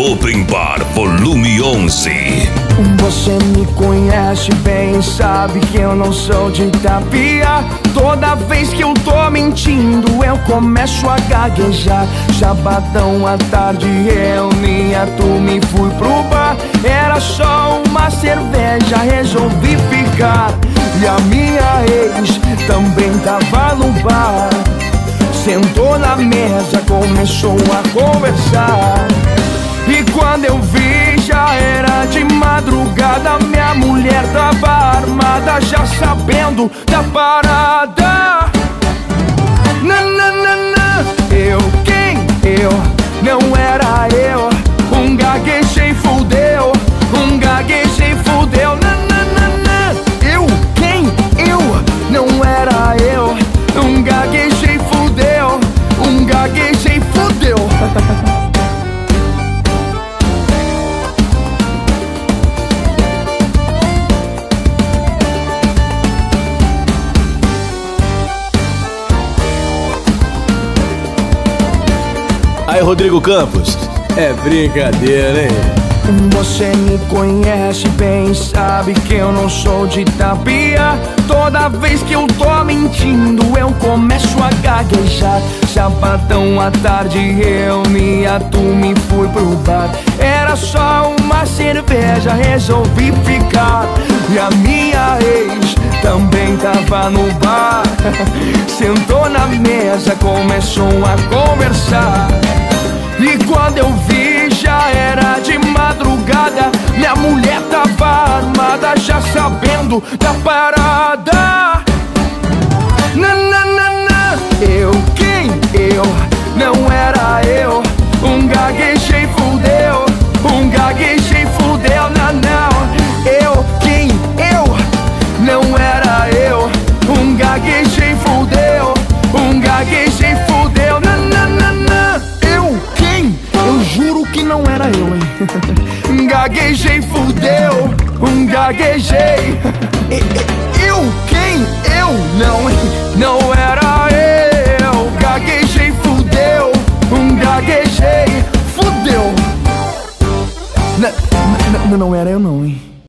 Open Bar Volume 11. Você me conhece bem, sabe que eu não sou de tapia. Toda vez que eu tô mentindo, eu começo a gaguejar. Sabadão à tarde, reuni a turma e fui pro bar. Era só uma cerveja, resolvi ficar. E a minha ex também tava no bar. Sentou na mesa, começou a conversar. E quando eu vi, já era de madrugada. Minha mulher tava armada, já sabendo da parada. Nananana, eu, quem? Eu, não era eu. Um gaguejei, fudeu. Um gaguejei, fudeu. Nananana, eu, quem? Eu, não era eu. Um gaguejei, fudeu. Um gaguejei, fudeu. Aí, Rodrigo Campos, é brincadeira, hein? Você me conhece bem, sabe que eu não sou de tapia. Toda vez que eu tô mentindo, eu começo a gaguejar. Sabadão à tarde, reuni a turma e fui pro bar. Era só uma cerveja, resolvi ficar. E a minha ex também tava no bar. Sentou na mesa, começou a conversar. E quando eu vi, já era de madrugada. Minha mulher tava armada, já sabendo da parada. Nananana, eu, quem? Eu, não era eu. Um gaguejei, fudeu. Um gaguejei, fudeu. Não, não, eu, quem? Eu, não era eu. Um gaguejei, fudeu. Um gaguejei, fudeu. Nananana, eu, quem? Eu juro que não era eu, hein. Gaguejei, fudeu. Um gaguejei.